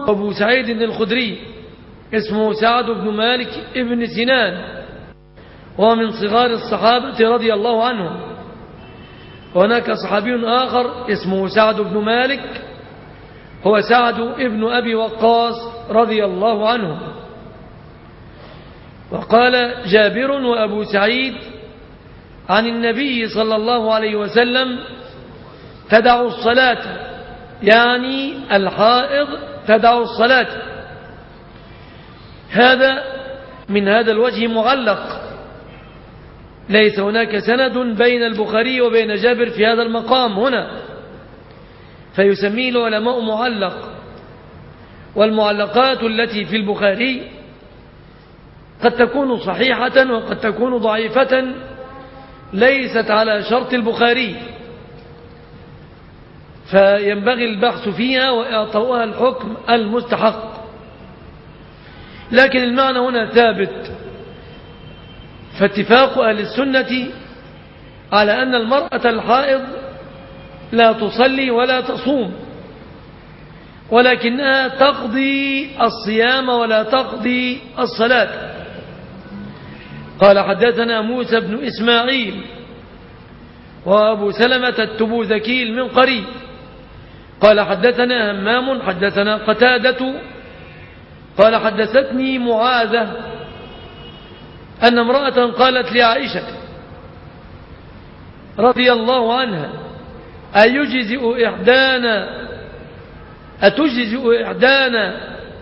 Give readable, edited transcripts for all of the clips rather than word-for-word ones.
أبو سعيد الخدري اسمه سعد بن مالك ابن سنان، وهو من صغار الصحابة رضي الله عنهم. وهناك صحابي آخر اسمه سعد بن مالك، هو سعد ابن أبي وقاص رضي الله عنه. وقال جابر وأبو سعيد عن النبي صلى الله عليه وسلم: تدع الصلاة، يعني الحائض تدع الصلاة. هذا من هذا الوجه معلق، ليس هناك سند بين البخاري وبين جابر في هذا المقام هنا، فيسميه العلماء معلق. والمعلقات التي في البخاري قد تكون صحيحة وقد تكون ضعيفة، ليست على شرط البخاري، فينبغي البحث فيها وإعطاؤها الحكم المستحق. لكن المعنى هنا ثابت، فاتفاق أهل السنة على أن المرأة الحائض لا تصلي ولا تصوم، ولكنها تقضي الصيام ولا تقضي الصلاة. قال: حدثنا موسى بن إسماعيل وأبو سلمة التبوذكي المنقري قال: حدثنا همام حدثنا قتادة قال: حدثتني معاذة أن امرأة قالت لعائشة رضي الله عنها: أتجزئ إحدانا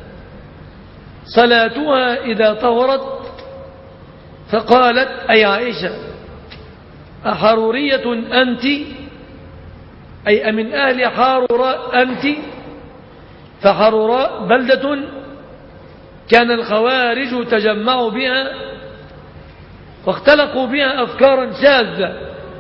صلاتها إذا طهرت؟ فقالت أي عائشة: أحرورية أنت؟ أي أمن أهل حاروراء أنت؟ فحاروراء بلدة كان الخوارج تجمعوا بها واختلقوا بها أفكارا شاذة،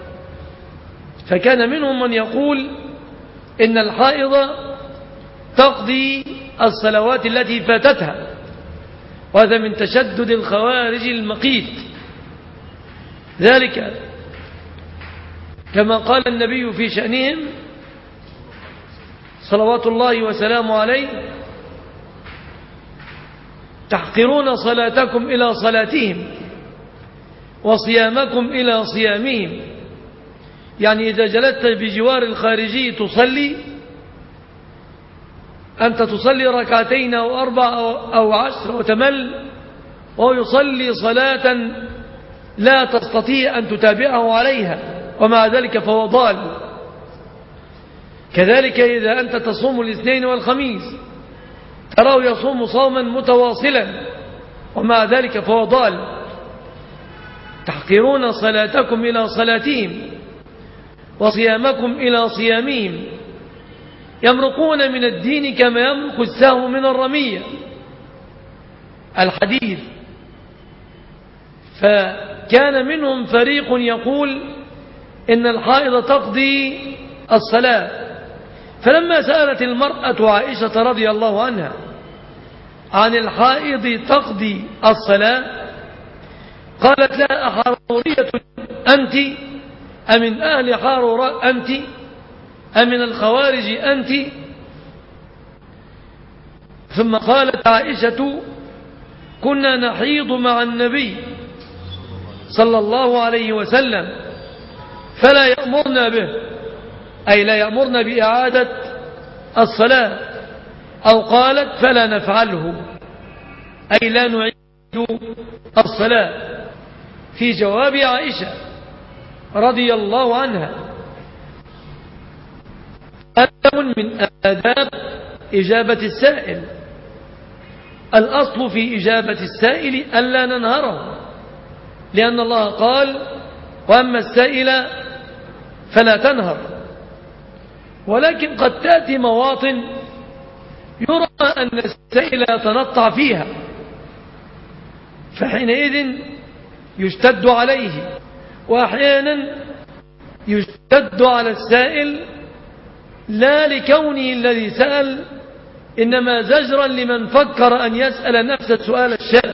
فكان منهم من يقول إن الحائض تقضي الصلوات التي فاتتها، وهذا من تشدد الخوارج المقيت. ذلك كما قال النبي في شأنهم صلوات الله وسلامه عليه: تحقرون صلاتكم إلى صلاتهم وصيامكم إلى صيامهم. يعني إذا جلست بجوار الخارجي تصلي، أنت تصلي ركعتين أو 4 أو 10 وتمل، وهو يصلي صلاة لا تستطيع أن تتابعه عليها، ومع ذلك فهو ضال. كذلك إذا أنت تصوم الاثنين والخميس تراه يصوم صوما متواصلا، ومع ذلك فهو ضال. تحقرون صلاتكم إلى صلاتهم وصيامكم إلى صيامهم، يمرقون من الدين كما يمرق السهم من الرمية. الحديث. فكان منهم فريق يقول إن الحائض تقضي الصلاة، فلما سألت المرأة عائشة رضي الله عنها عن الحائض تقضي الصلاة قالت لها: أحرورية أنت أمن أهل حاروراء أنت أمن الخوارج أنت؟ ثم قالت عائشة: كنا نحيض مع النبي صلى الله عليه وسلم فلا يأمرنا به، أي لا يأمرنا بإعادة الصلاة، أو قالت: فلا نفعله، أي لا نعيد الصلاة. في جواب عائشة رضي الله عنها: أدب من آداب إجابة السائل. الأصل في إجابة السائل ألا ننهره، لأن الله قال: وأما السائل فلا تنهر. ولكن قد تأتي مواطن يرى أن السائل يتنطع فيها، فحينئذ يشتد عليه، وأحيانا يشتد على السائل لا لكونه الذي سأل، إنما زجرا لمن فكر أن يسأل نفس السؤال الشاذ.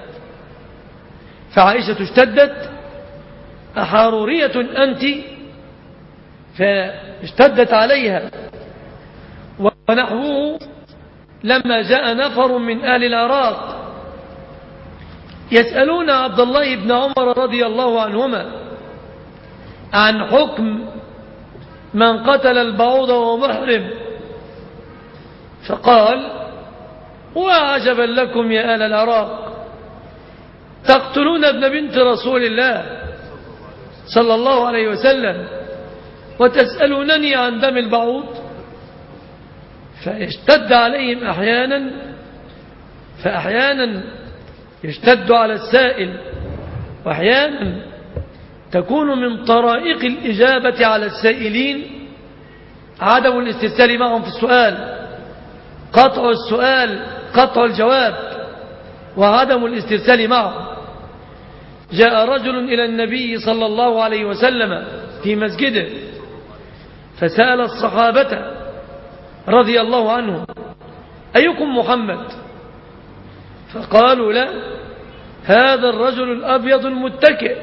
فعائشة اشتدت: أحرورية أنت؟ فاشتدت عليها. ونحوه لما جاء نفر من أهل العراق يسألون عبد الله بن عمر رضي الله عنهما عن حكم من قتل البعوض وهو محرم، فقال: وعجبا لكم يا أهل العراق، تقتلون ابن بنت رسول الله صلى الله عليه وسلم وتسألونني عن دم البعوض؟ فيشتد عليهم فأحيانا يشتد على السائل، وأحيانا تكون من طرائق الإجابة على السائلين عدم الاسترسال معهم في السؤال، قطع السؤال، قطع الجواب، وعدم الاسترسال معهم. جاء رجل إلى النبي صلى الله عليه وسلم في مسجده فسأل الصحابة رضي الله عنهم: أيكم محمد؟ فقالوا: لا، هذا الرجل الأبيض المتكئ.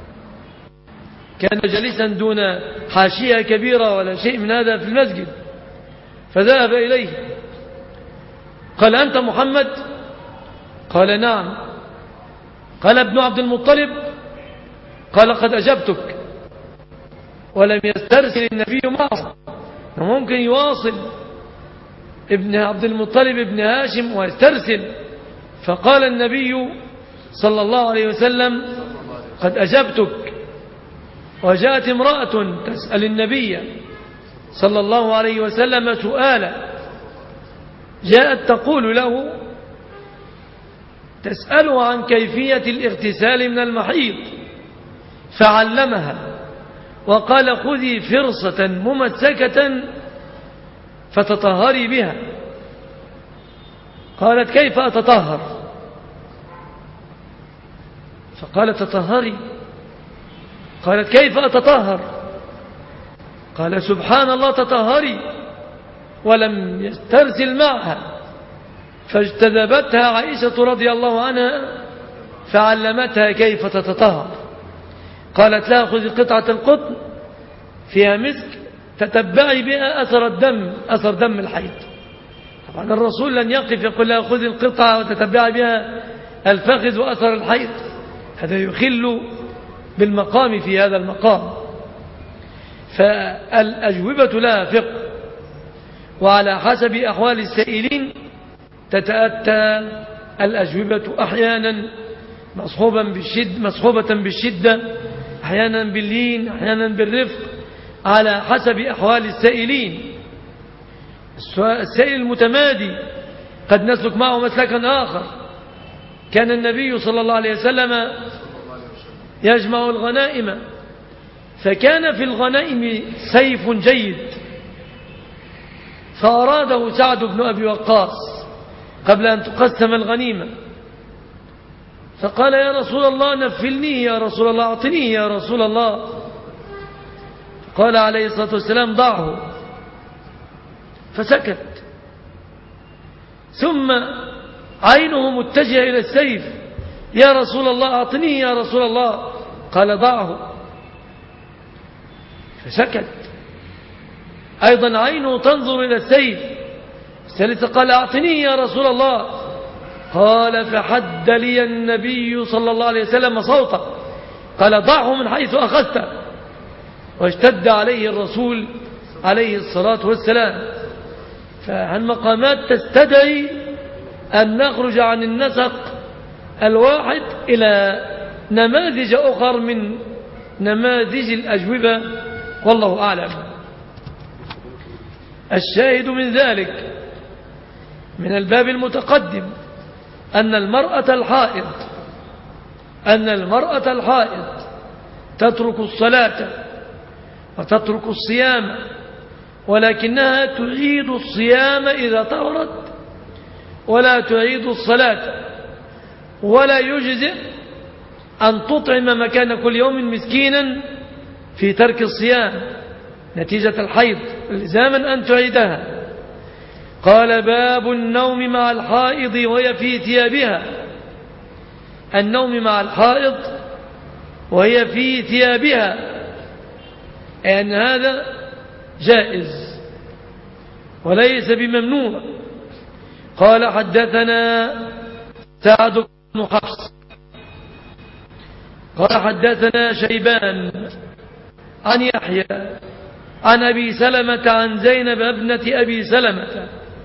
كان جالسا دون حاشية كبيرة ولا شيء من هذا في المسجد، فذهب إليه قال: أنت محمد؟ قال: نعم. قال: ابن عبد المطلب؟ قال: قد أجبتك. ولم يسترسل النبي معه، ممكن يواصل ابن عبد المطلب ابن هاشم ويسترسل، فقال النبي صلى الله عليه وسلم: قد أجبتك. وجاءت امرأة تسأل النبي صلى الله عليه وسلم سؤالا، جاءت تقول له، تسأله عن كيفية الاغتسال من المحيض، فعلمها وقال: خذي فرصة ممسكة فتطهري بها. قالت: كيف أتطهر؟ فقال: تطهري. قالت: كيف أتطهر؟ قال: سبحان الله، تطهري. ولم يسترسل معها، فاجتذبتها عائشة رضي الله عنها فعلمتها كيف تتطهر. قالت لها: خذي قطعة القطن فيها مسك تتبعي بها أثر دم الحيض. طبعا الرسول لن يقف يقول لها: خذي القطعة وتتبعي بها الفخذ وأثر الحيض، هذا يخل بالمقام في هذا المقام. فالأجوبة لها فقه، وعلى حسب أحوال السائلين تتأتى الأجوبة، أحيانا مصحوبة بالشدة، أحيانا باللين، أحيانا بالرفق، على حسب أحوال السائلين. السائل المتمادي قد نسلك معه مسلكا آخر. كان النبي صلى الله عليه وسلم يجمع الغنائم، فكان في الغنائم سيف جيد، فأراده سعد بن أبي وقاص قبل أن تقسم الغنيمة، فقال: يا رسول الله نفلني، يا رسول الله أعطني، يا رسول الله. قال عليه الصلاة والسلام: ضعه. فسكت، ثم عينه متجهة إلى السيف: يا رسول الله أعطني، يا رسول الله. قال: ضعه. فسكت، أيضا عينه تنظر إلى السيف. الثالثة قال: أعطني يا رسول الله. قال: فحد لي النبي صلى الله عليه وسلم صوته، قال: ضعه من حيث أخذته. واشتد عليه الرسول عليه الصلاة والسلام. فالمقامات تستدعي أن نخرج عن النسق الواحد إلى نماذج أخر من نماذج الأجوبة، والله أعلم. الشاهد من ذلك من الباب المتقدم أن المرأة الحائض تترك الصلاة وتترك الصيام، ولكنها تعيد الصيام إذا طهرت، ولا تعيد الصلاة، ولا يجزئ أن تطعم مكان كل يوم مسكينا في ترك الصيام نتيجة الحيض، لزاما أن تعيدها. قال: باب النوم مع الحائض وهي في ثيابها. النوم مع الحائض وهي في ثيابها، أن هذا جائز وليس بممنوع. قال حدثنا سعد بن حفص قال حدثنا شيبان عن يحيى عن أبي سلمة عن زينب ابنة أبي سلمة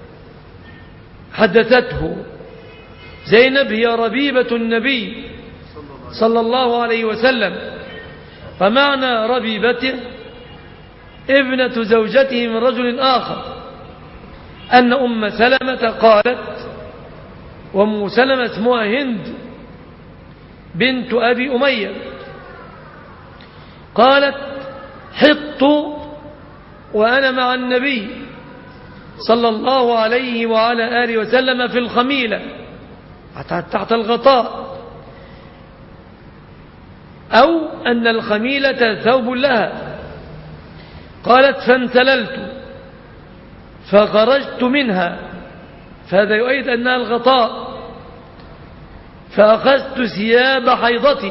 حدثته. زينب هي ربيبة النبي صلى الله عليه وسلم، فمعنى ربيبته ابنة زوجته من رجل آخر، أن أم سلمة قالت، وأم سلمة اسمها هند بنت أبي أمية، قالت حطت وأنا مع النبي صلى الله عليه وعلى آله وسلم في الخميلة تحت الغطاء، أو أن الخميلة ثوب لها. قالت فانسللت فخرجت منها، فهذا يؤيد أنها الغطاء، فأخذت ثياب حيضتي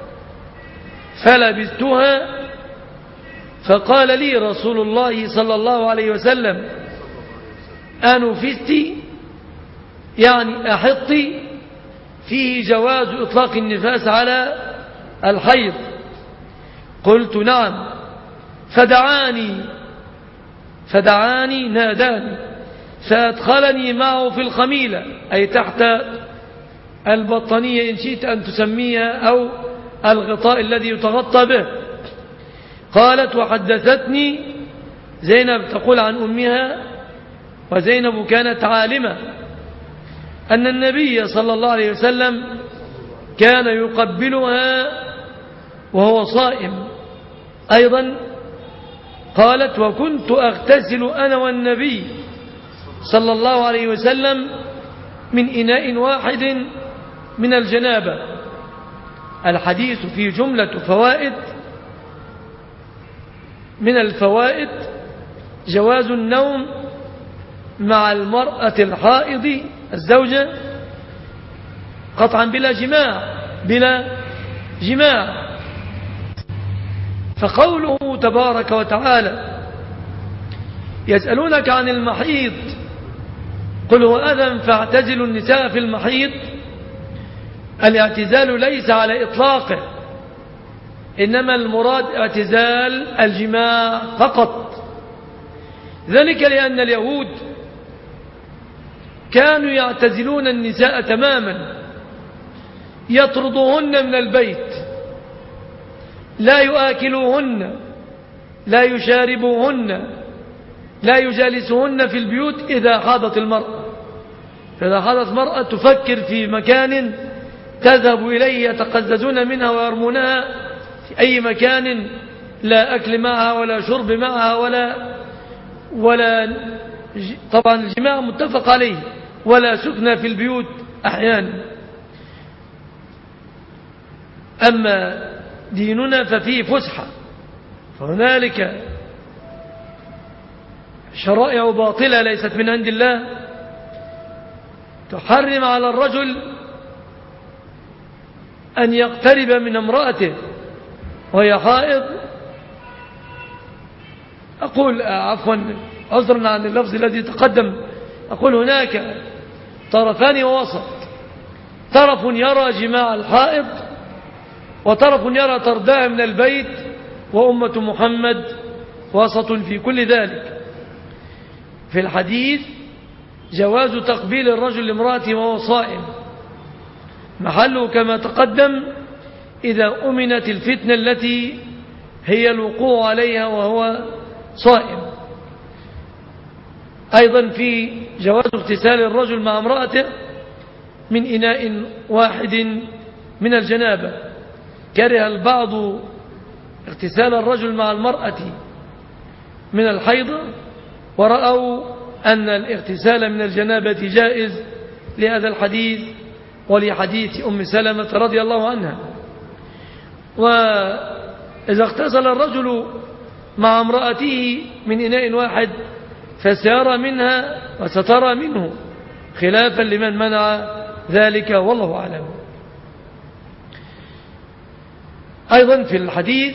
فلبستها، فقال لي رسول الله صلى الله عليه وسلم أنفستي يعني أحطي، فيه جواز إطلاق النفاس على الحيض. قلت نعم، فدعاني ناداني فأدخلني معه في الخميلة، أي تحت البطانية إن شئت أن تسميها، أو الغطاء الذي يتغطى به. قالت وحدثتني زينب تقول عن أمها، وزينب كانت عالمة، أن النبي صلى الله عليه وسلم كان يقبلها وهو صائم. أيضا قالت وكنت أغتسل أنا والنبي صلى الله عليه وسلم من إناء واحد من الجنابة. الحديث فيه جملة فوائد. من الفوائد جواز النوم مع المرأة الحائض الزوجة قطعا بلا جماع. فقوله تبارك وتعالى يسألونك عن المحيض قل هو أذى فاعتزلوا النساء في المحيض، الاعتزال ليس على إطلاقه، إنما المراد اعتزال الجماع فقط. ذلك لأن اليهود كانوا يعتزلون النساء تماما، يطردوهن من البيت، لا يؤكلوهن، لا يشاربوهن، لا يجالسوهن في البيوت إذا حاضت المرأة. فإذا حاضت المرأة تفكر في مكان تذهب إليه يتقززون منها ويرمونها في أي مكان، لا أكل معها ولا شرب معها ولا طبعا الجماع متفق عليه، ولا سكنى في البيوت أحيانا. أما ديننا ففيه فسحة، فهنالك شرائع باطلة ليست من عند الله تحرم على الرجل أن يقترب من امرأته وهي حائض. أقول عفوا عذرا عن اللفظ الذي تقدم، أقول هناك طرفان ووسط، طرف يرى جماع الحائض وطرف يرى طردها من البيت، وأمة محمد وسط في كل ذلك. في الحديث جواز تقبيل الرجل لامرأته وهو صائم، محله كما تقدم إذا أمنت الفتنة التي هي الوقوع عليها وهو صائم. أيضا في جواز اغتسال الرجل مع امرأته من إناء واحد من الجنابة. كره البعض اغتسال الرجل مع المرأة من الحيض، ورأوا أن الاغتسال من الجنابة جائز لهذا الحديث ولحديث أم سلمة رضي الله عنها. وإذا اغتسل الرجل مع امرأته من إناء واحد فسيرى منها وسترى منه، خلافا لمن منع ذلك والله أعلم. أيضا في الحديث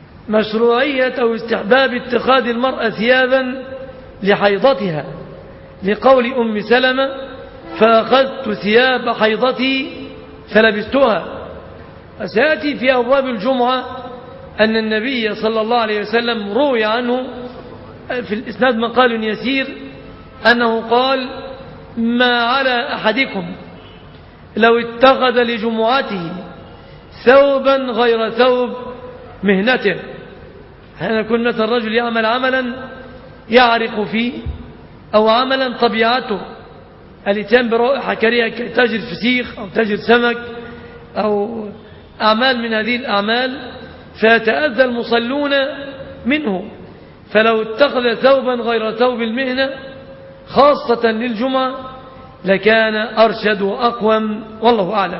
مشروعية أو استحباب اتخاذ المرأة ثيابا لحيضتها، لقول أم سلمة فأخذت ثياب حيضتي فلبستها. سيأتي في أبواب الجمعة أن النبي صلى الله عليه وسلم روي عنه في الإسناد مقال يسير أنه قال ما على أحدكم لو اتخذ لجمعته ثوبا غير ثوب مهنته. حين يكون مثل الرجل يعمل عملا يعرق فيه أو عملا طبيعته الاتيان برائحة كريهة كتاجر فسيخ أو تاجر سمك أو أعمال من هذه الأعمال فيتأذى المصلون منه، فلو اتخذ ثوبا غير ثوب المهنة خاصة للجمعة لكان أرشد وأقوم والله أعلم.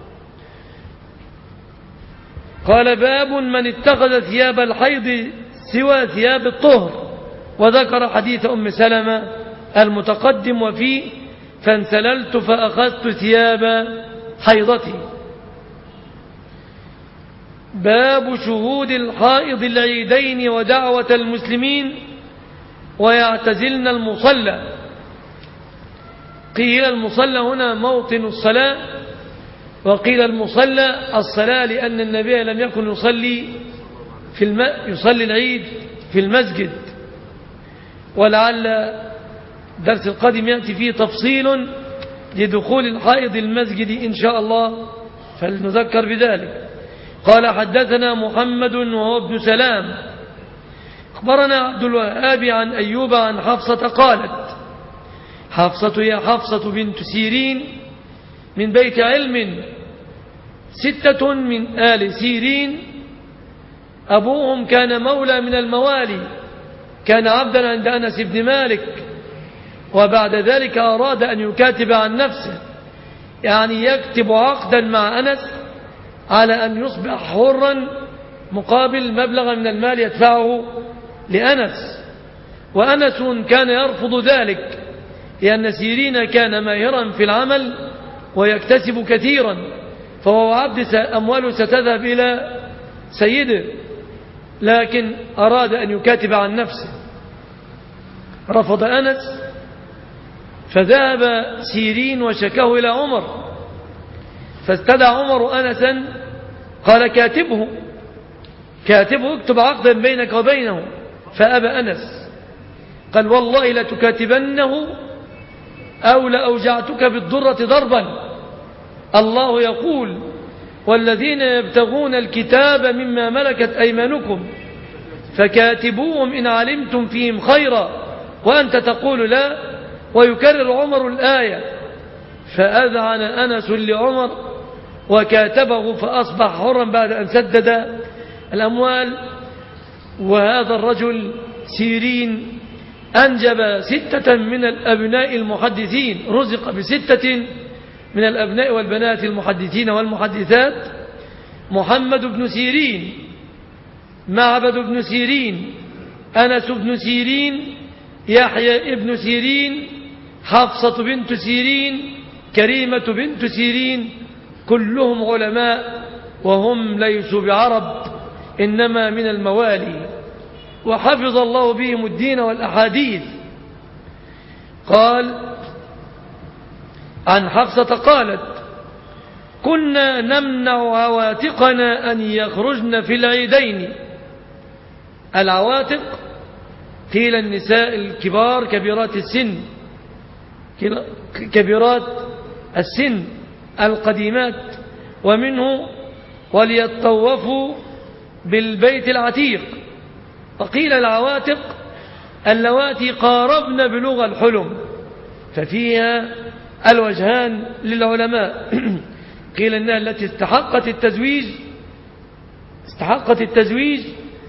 قال باب من اتخذ ثياب الحيض سوى ثياب الطهر، وذكر حديث أم سلمة المتقدم وفيه فانسللت فأخذت ثياب حيضتي. باب شهود الحائض العيدين ودعوة المسلمين ويعتزلن المصلى. قيل المصلى هنا موطن الصلاة، وقيل المصلى الصلاة لأن النبي لم يكن يصلي يصلي العيد في المسجد، ولعل درس القادم يأتي فيه تفصيل لدخول الحائض المسجد إن شاء الله فلنذكر بذلك. قال حدثنا محمد وهو ابن سلام أخبرنا عبد الوهاب عن أيوب عن حفصة قالت حفصة هي حفصة بنت سيرين من بيت علم 6 من آل سيرين، أبوهم كان مولى من الموالي، كان عبدا عند أنس بن مالك، وبعد ذلك أراد أن يكاتب عن نفسه، يعني يكتب عقدا مع أنس على أن يصبح حرا مقابل مبلغ من المال يدفعه لأنس، وأنس كان يرفض ذلك لأن سيرين كان ماهرا في العمل ويكتسب كثيرا، فهو عبد أمواله ستذهب إلى سيده، لكن أراد أن يكاتب عن نفسه رفض أنس، فذهب سيرين وشكاه إلى عمر، فاستدعى عمر أنسا قال كاتبه اكتب عقدا بينك وبينه، فأبى أنس قال والله لتكاتبنه أو لأوجعتك بالضرة ضربا، الله يقول والذين يبتغون الكتاب مما ملكت أيمانكم فكاتبوهم إن علمتم فيهم خيرا وأنت تقول لا، ويكرر عمر الآية، فأذعن أنس لعمر وكاتبه فأصبح حرا بعد أن سدد الأموال. وهذا الرجل سيرين أنجب 6 من الأبناء المحدثين، رزق ب6 من الأبناء والبنات المحدثين والمحدثات: محمد بن سيرين، معبد بن سيرين، أنس بن سيرين، يحيى ابن سيرين، حفصة بنت سيرين، كريمة بنت سيرين، كلهم علماء وهم ليسوا بعرب إنما من الموالي، وحفظ الله بهم الدين والأحاديث. قال عن حفصة قالت كنا نمنع عواتقنا أن يخرجن في العيدين. العواتق قيل النساء الكبار كبيرات السن القديمات، ومنه وليطوفوا بالبيت العتيق. وقيل العواتق اللواتي قاربن بلوغ الحلم، ففيها الوجهان للعلماء. قيل انها التي استحقت التزويج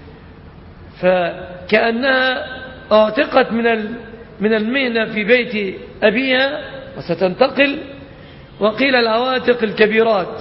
فكأنها اعتقت من المهنة في بيت أبيها وستنتقل. وقيل العواتق الكبيرات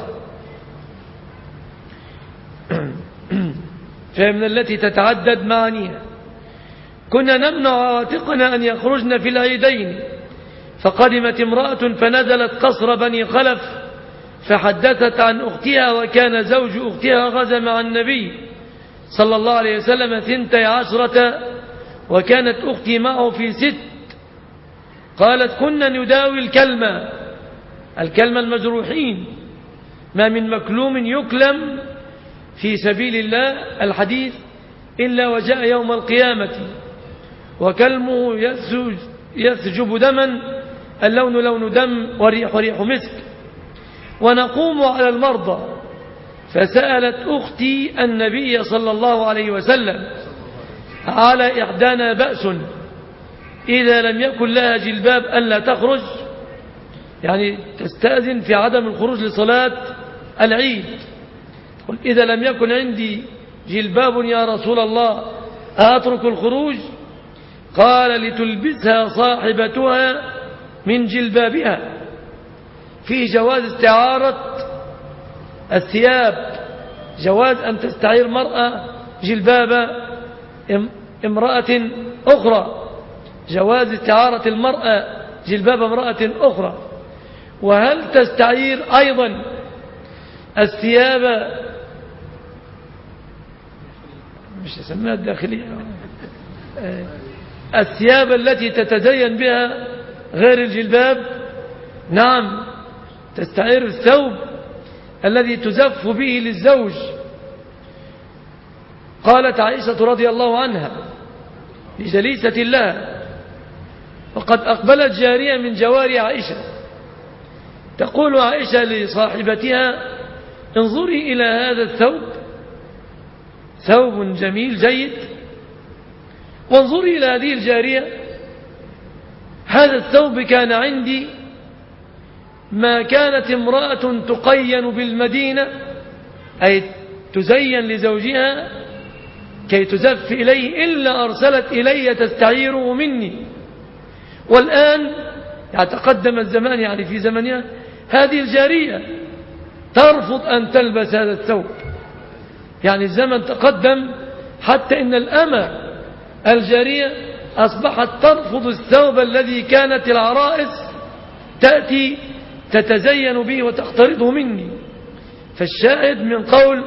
فمن التي تتعدد معانيها. كنا نمنع عواتقنا أن يخرجن في العيدين، فقدمت امرأة فنزلت قصر بني خلف فحدثت عن أختها، وكان زوج أختها غزا مع النبي صلى الله عليه وسلم 12، وكانت أختي معه في 6، قالت كنا نداوي الكلمة المجروحين، ما من مكلوم يكلم في سبيل الله الحديث إلا وجاء يوم القيامة وكلمه يسجب دما، اللون لون دم والريح ريح مسك. ونقوم على المرضى، فسألت أختي النبي صلى الله عليه وسلم على إحدانا بأس إذا لم يكن لها جلباب ألا تخرج، يعني تستأذن في عدم الخروج لصلاة العيد. قل إذا لم يكن عندي جلباب يا رسول الله أترك الخروج؟ قال لتلبسها صاحبتها من جلبابها. في جواز استعارة الثياب، جواز أن تستعير مرأة جلباب امرأة أخرى، جواز استعارة المرأة جلباب امرأة أخرى. وهل تستعير أيضا الثياب، مش اسمها الداخلية، الثياب التي تتزين بها غير الجلباب؟ نعم، تستعير الثوب الذي تزف به للزوج. قالت عائشة رضي الله عنها لجليسة لها، وقد أقبلت جارية من جواري عائشة، تقول عائشة لصاحبتها انظري إلى هذا الثوب، ثوب جميل جيد، وانظري إلى هذه الجارية، هذا الثوب كان عندي ما كانت امرأة تقين بالمدينة، أي تزين لزوجها كي تزف إليه، إلا أرسلت إلي تستعيره مني. والآن يتقدم الزمان، يعني في زمنها هذه الجارية ترفض أن تلبس هذا الثوب، يعني الزمن تقدم حتى إن الأمة الجارية أصبحت ترفض الثوب الذي كانت العرائس تأتي تتزين به وتقترضه مني. فالشاهد من قول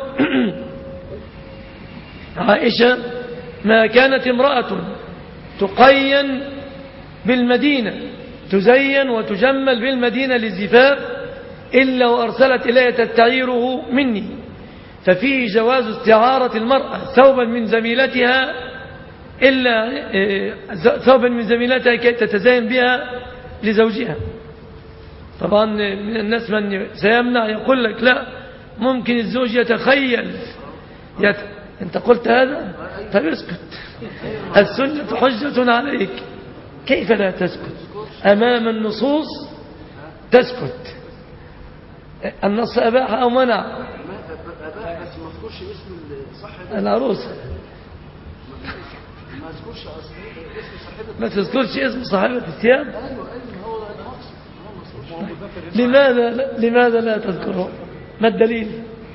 عائشة ما كانت امرأة تقين بالمدينة، تزين وتجمل بالمدينة للزفاف، إلا وأرسلت إليه تستعيره مني. ففيه جواز استعارة المرأة ثوبا من زميلتها، إلا ثوبا من زميلتها كي تتزين بها لزوجها. طبعا من الناس من سيمنع، يقول لك لا، ممكن الزوج يتخيل أنت قلت هذا؟ طيب اسكت، السنة حجة عليك، كيف لا تسكت أمام النصوص؟ تسكت، النص أباح أو منع؟ بس ما تذكرش اسم صاحب العروسة، ما تذكرش اسم صاحبة، ما تذكرش اسم صاحبة الثياب. ايوه هو لماذا لا تذكره؟ ما الدليل؟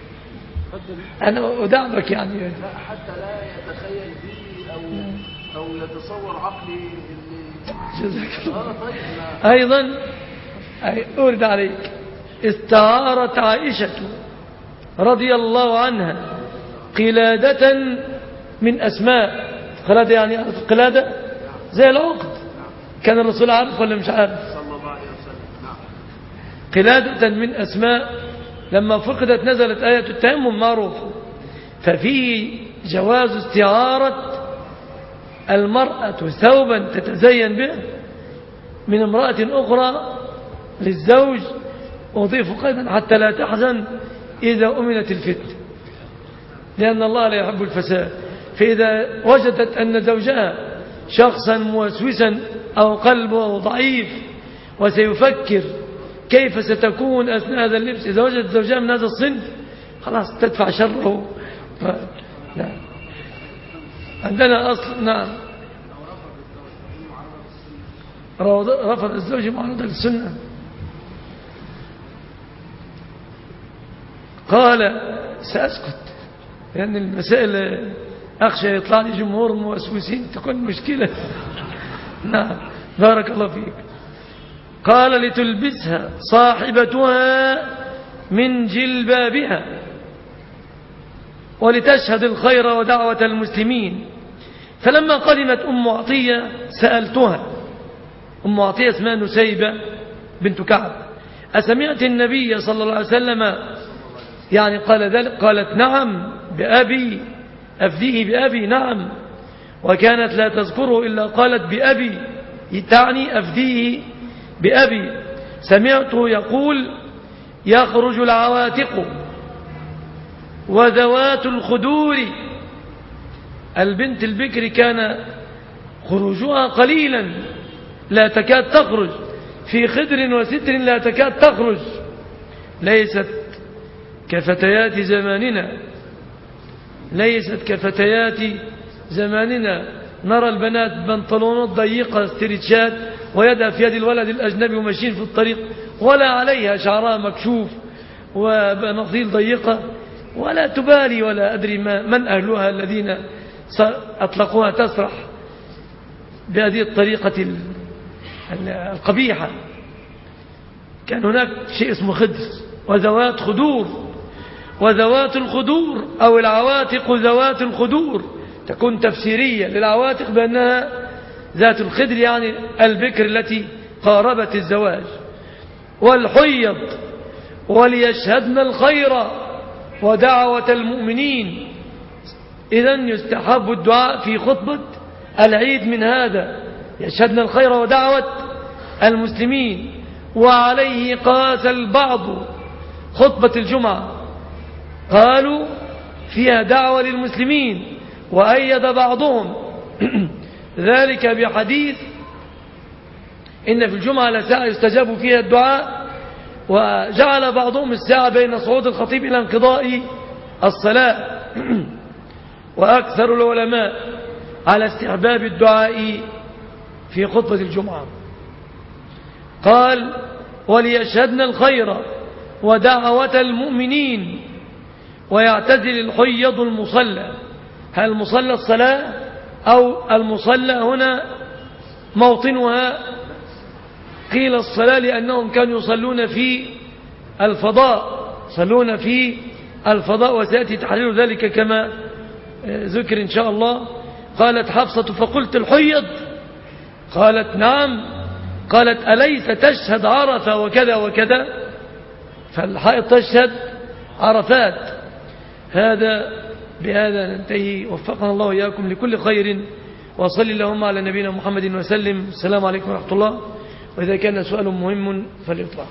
أنا أدعمك يعني. لا، حتى لا يتخيل بي أو يتصور عقلي جزاك الله. طيب أيضا أورد عليك استعارت عائشة رضي الله عنها قلادة من أسماء. قلادة يعني قلادة زي العقد، كان الرسول عارف ولا مش عارف؟ صلى الله عليه وسلم. نعم. قلادة من أسماء لما فقدت نزلت آية التيمم معروفة. ففيه جواز استعارة المرأة ثوبا تتزين به من امرأة أخرى للزوج، أضيف قيدا حتى لا تحزن إذا أمنت الفتنة، لأن الله لا يحب الفساد. فإذا وجدت أن زوجها شخصا موسوسا أو قلبه ضعيف وسيفكر كيف ستكون أثناء هذا اللبس، إذا وجدت زوجها من هذا الصنف خلاص تدفع شره. نعم. عندنا أصل. نعم. رفض الزوج معارضة للسنة. قال سأسكت لأن المسائل أخشى يطلع لي جمهور موسوسين تكون مشكلة. نعم بارك الله فيك. قال لتلبسها صاحبتها من جلبابها ولتشهد الخير ودعوة المسلمين. فلما قدمت أم عطية سألتها أم عطية اسمها نسيبة بنت كعب: أسمعت النبي صلى الله عليه وسلم يعني قال ذلك؟ قالت: نعم بأبي، أفديه بأبي. نعم. وكانت لا تذكره إلا قالت بأبي، تعني أفديه بأبي. سمعته يقول: يخرج العواتق وذوات الخدور. البنت البكر كان خروجها قليلا، لا تكاد تخرج، في خدر وستر لا تكاد تخرج. ليست كفتيات زماننا، ليست كفتيات زماننا. نرى البنات بنطلونات ضيقة استريتشات ويدها في يد الولد الأجنبي وماشيين في الطريق، ولا عليها شعرها مكشوف وبناطيل ضيقة، ولا تبالي، ولا أدري من أهلها الذين أطلقوها تسرح بهذه الطريقة القبيحة. كان هناك شيء اسمه خدر وذوات خدور، وذوات الخدور أو العواتق ذوات الخدور تكون تفسيرية للعواتق بأنها ذات الخدر، يعني البكر التي قاربت الزواج. والحيض وليشهدن الخير ودعوة المؤمنين. إذن يستحب الدعاء في خطبة العيد من هذا: يشهدن الخير ودعوة المسلمين. وعليه قاس البعض خطبة الجمعة، قالوا فيها دعوة للمسلمين، وأيد بعضهم ذلك بحديث: إن في الجمعة لساعة يستجاب فيها الدعاء. وجعل بعضهم الساعة بين صعود الخطيب إلى انقضاء الصلاة. وأكثر العلماء على استحباب الدعاء في خطبة الجمعة. قال: وليشهدن الخير ودعوة المؤمنين. ويعتزل الحيض المصلى. هل المصلى الصلاة أو المصلى هنا موطنها؟ قيل الصلاة، لأنهم كانوا يصلون في الفضاء، يصلون في الفضاء، وسيأتي تحرير ذلك كما ذكر إن شاء الله. قالت حفصة: فقلت الحيض؟ قالت: نعم. قالت: أليس تشهد عرفة وكذا وكذا؟ فالحائض تشهد عرفات. بهذا ننتهي. وفقنا الله وإياكم لكل خير، وصلي اللهم على نبينا محمد وسلم. السلام عليكم ورحمة الله. وإذا كان سؤال مهم فليطرح.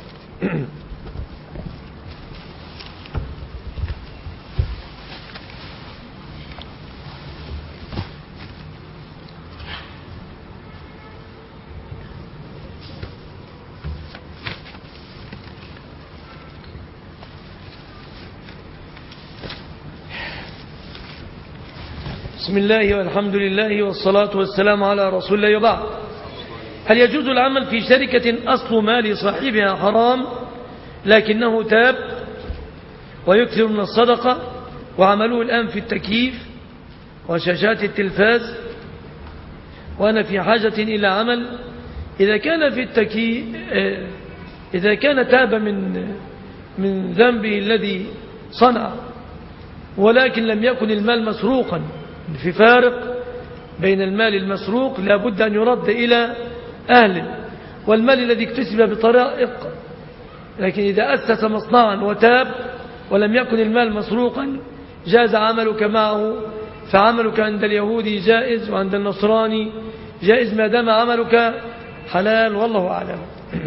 بسم الله والحمد لله والصلاة والسلام على رسول الله، وبعد. هل يجوز العمل في شركة أصل مال صاحبها حرام لكنه تاب ويكثر من الصدقة، وعمله الآن في التكييف وشاشات التلفاز، وأنا في حاجة إلى عمل؟ إذا كان في التكييف، إذا كان تاب من ذنبه الذي صنع، ولكن لم يكن المال مسروقا، في فارق بين المال المسروق لا بد أن يرد إلى أهله، والمال الذي اكتسب بطرائق. لكن إذا أسس مصنعا وتاب ولم يكن المال مسروقا جاز عملك معه، فعملك عند اليهودي جائز وعند النصراني جائز ما دام عملك حلال، والله أعلم.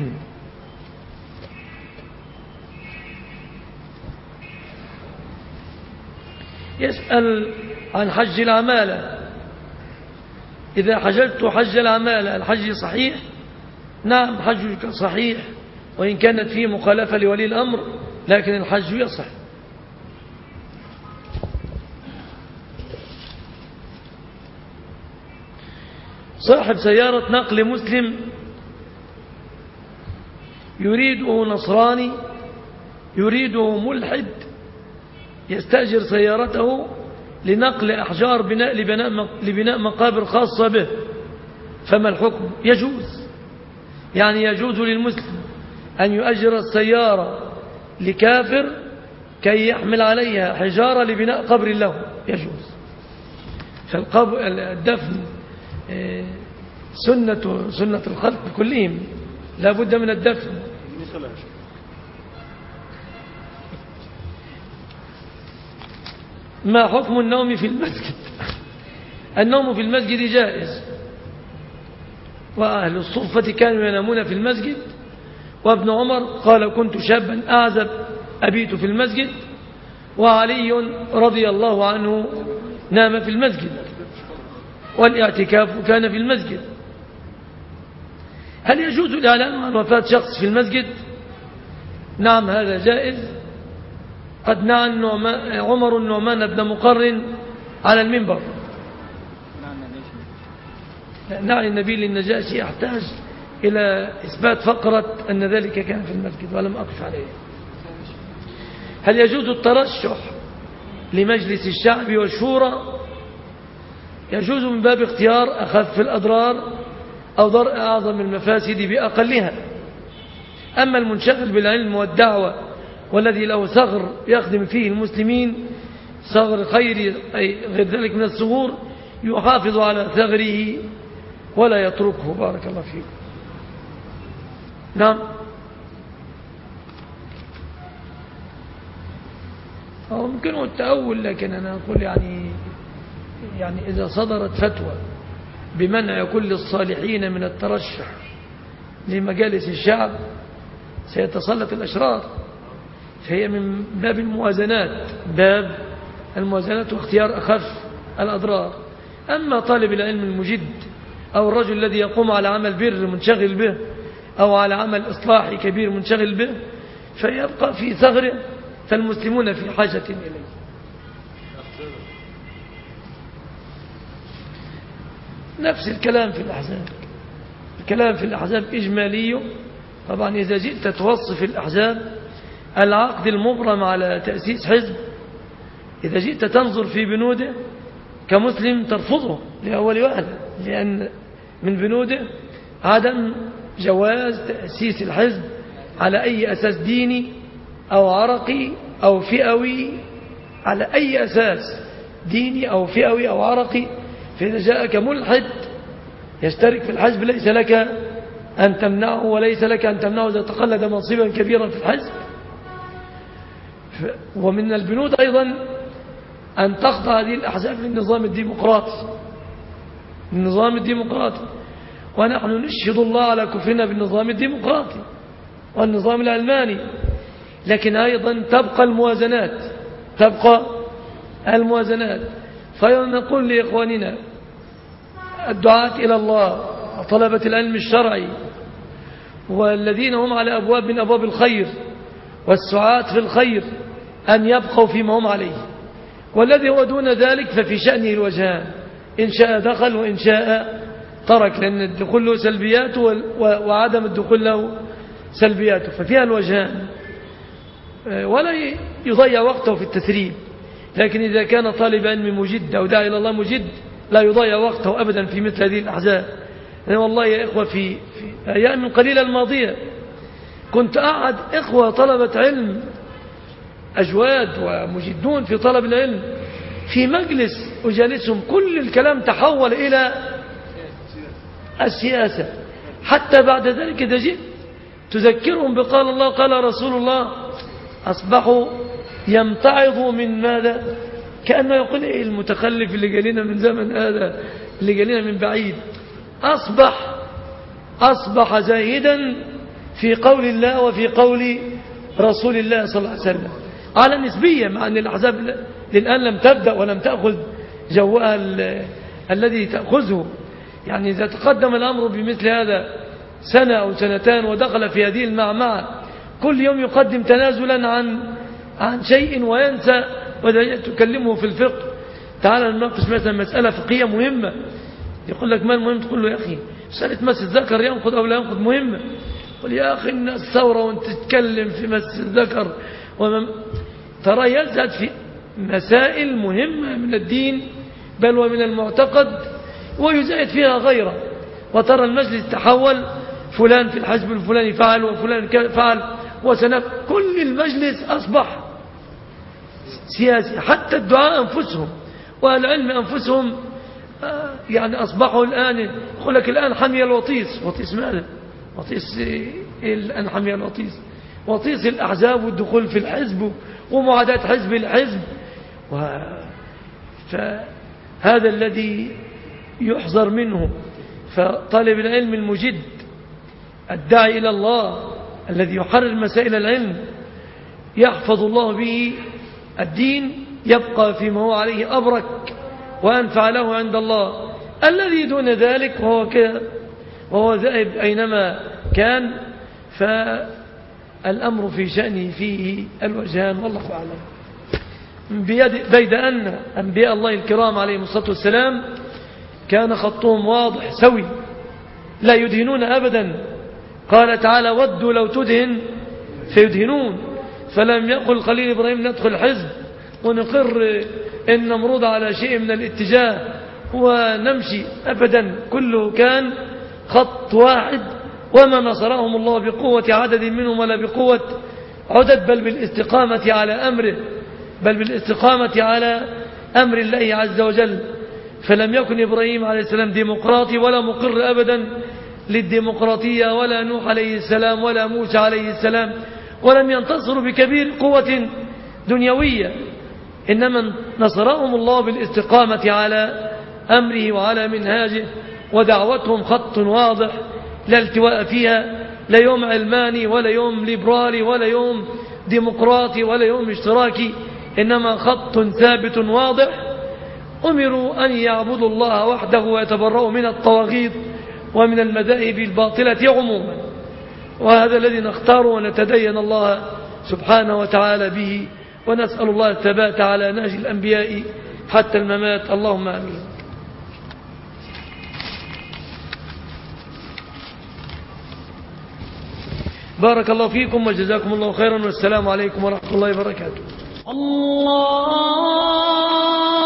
يسأل عن حج العمالة: إذا حججت حج العمالة الحج صحيح؟ نعم، حجك صحيح، وإن كانت فيه مخالفة لولي الأمر، لكن الحج يصح. صاحب سيارة نقل مسلم يريده نصراني، يريده ملحد، يستأجر سيارته لنقل أحجار لبناء مقابر خاصة به، فما الحكم؟ يجوز، يعني يجوز للمسلم أن يؤجر السيارة لكافر كي يحمل عليها حجارة لبناء قبر له، يجوز. فالدفن سنة الخلق كلهم لا بد من الدفن. ما حكم النوم في المسجد؟ النوم في المسجد جائز، وأهل الصفة كانوا ينامون في المسجد، وابن عمر قال كنت شابا أعزب أبيت في المسجد، وعلي رضي الله عنه نام في المسجد، والاعتكاف كان في المسجد. هل يجوز الإعلان عن وفاة شخص في المسجد؟ نعم هذا جائز. قد نعى عمر النعمان بن مقرن على المنبر، نعي النبي للنجاشي يحتاج إلى إثبات فقرة أن ذلك كان في المسجد ولم أقف عليه. هل يجوز الترشح لمجلس الشعب والشورى؟ يجوز من باب اختيار أخف الأضرار أو درء أعظم المفاسد بأقلها. أما المنشغل بالعلم والدعوة والذي له ثغر يخدم فيه المسلمين ثغر خير أي غير ذلك من الثغور يحافظ على ثغره ولا يتركه. بارك الله فيك. نعم. ممكن التأول، لكن أنا أقول يعني إذا صدرت فتوى بمنع كل الصالحين من الترشح لمجالس الشعب سيتسلط الأشرار، فهي من باب الموازنات، باب الموازنات واختيار أخف الأضرار. أما طالب العلم المجد أو الرجل الذي يقوم على عمل بر منشغل به أو على عمل إصلاحي كبير منشغل به فيبقى في ثغره، فالمسلمون في حاجة إليه. نفس الكلام في الأحزاب. الكلام في الأحزاب إجمالي. طبعا إذا جئت توصف الأحزاب العقد المبرم على تأسيس حزب، إذا جئت تنظر في بنوده كمسلم ترفضه لأول وهلة، لأن من بنوده عدم جواز تأسيس الحزب على أي أساس ديني أو عرقي أو فئوي، على أي أساس ديني أو فئوي أو عرقي. فإذا جاءك ملحد يشترك في الحزب ليس لك أن تمنعه، وليس لك أن تمنعه إذا تقلد منصبا كبيرا في الحزب. ومن البنود أيضا أن تخضع هذه الأحزاب للنظام الديمقراطي، النظام الديمقراطي. ونحن نشهد الله على كفرنا بالنظام الديمقراطي والنظام العلماني، لكن أيضا تبقى الموازنات. فنقول لإخواننا الدعاة إلى الله وطلبة العلم الشرعي والذين هم على أبواب من أبواب الخير والسعاة في الخير أن يبقوا فيما هم عليه، والذي هو دون ذلك ففي شأنه الوجهان، إن شاء دخل وإن شاء ترك، لأن الدخول له سلبياته وعدم الدخول له سلبياته، ففيها الوجهان، ولا يضيع وقته في التثريب. لكن إذا كان طالب علم مجد أو داعي إلى الله مجد لا يضيع وقته أبدا في مثل هذه الأحزاب. والله يا إخوة في أيام قليلة الماضية كنت أعد إخوة طلبة علم أجواد ومجدون في طلب العلم في مجلس أجالسهم، كل الكلام تحول إلى السياسة، حتى بعد ذلك إذا جئت تذكرهم بقال الله قال رسول الله أصبحوا يمتعضوا من ماذا؟ كأنه يقول إيه المتخلف اللي جالنا من زمن هذا، اللي جالنا من بعيد، أصبح زاهدا في قول الله وفي قول رسول الله صلى الله عليه وسلم على نسبية، مع أن الأحزاب للآن لم تبدأ ولم تأخذ جوها الذي تأخذه. يعني إذا تقدم الأمر بمثل هذا سنة أو سنتان ودخل في هذه المعمعة كل يوم يقدم تنازلا عن شيء وينسى، وإذا تكلمه في الفقه تعالى نناقش مثلا مسألة فقهية مهمة يقول لك ما المهم، تقول له يا أخي مسألة مس الذكر ينقض أو لا ينقض مهمة، قل يا أخي الناس ثورة وانت تتكلم في مس الذكر ترى يزهد في مسائل مهمة من الدين بل ومن المعتقد ويزايد فيها غيره. وترى المجلس تحول، فلان في الحزب الفلاني فعل وفلان فعل وسنف، كل المجلس أصبح سياسي. حتى الدعاء أنفسهم والعلم أنفسهم يعني أصبحوا الآن يقول لك الآن حمي الوطيس. وطيس ماذا؟ وطيس الآن حمي الوطيس، وطيس الأحزاب والدخول في الحزب ومعاداة حزب الحزب. فهذا الذي يحذر منه. فطالب العلم المجد الداعي إلى الله الذي يحرر مسائل العلم يحفظ الله به الدين يبقى فيما هو عليه أبرك وأنفع له عند الله. الذي دون ذلك وهو ذاهب أينما كان فالأمر في شأنه فيه الوجهان والله أعلم. بيد أن أنبياء الله الكرام عليهم الصلاة والسلام كان خطهم واضح سوي لا يدهنون أبدا. قال تعالى ودوا لو تدهن فيدهنون. فلم يقل خليل إبراهيم ندخل الحزب ونقر إن نمرض على شيء من الاتجاه ونمشي أبدا. كله كان خط واحد. وما نصرهم الله بقوة عدد منهم ولا بقوة عدد بل بالاستقامة على أمره، بل بالاستقامة على أمر الله عز وجل. فلم يكن إبراهيم عليه السلام ديمقراطي ولا مقر أبدا للديمقراطية، ولا نوح عليه السلام ولا موسى عليه السلام، ولم ينتصروا بكبير قوة دنيوية، إنما نصرهم الله بالاستقامة على أمره وعلى منهاجه. ودعوتهم خط واضح لا التواء فيها، لا يوم علماني ولا يوم ليبرالي ولا يوم ديمقراطي ولا يوم اشتراكي، إنما خط ثابت واضح. أمروا أن يعبدوا الله وحده ويتبرؤوا من الطواغيت ومن المذاهب الباطلة عموما. وهذا الذي نختاره ونتدين الله سبحانه وتعالى به، ونسأل الله الثبات على نهج الأنبياء حتى الممات. اللهم آمين. بارك الله فيكم وجزاكم الله خيرا، والسلام عليكم ورحمة الله وبركاته. الله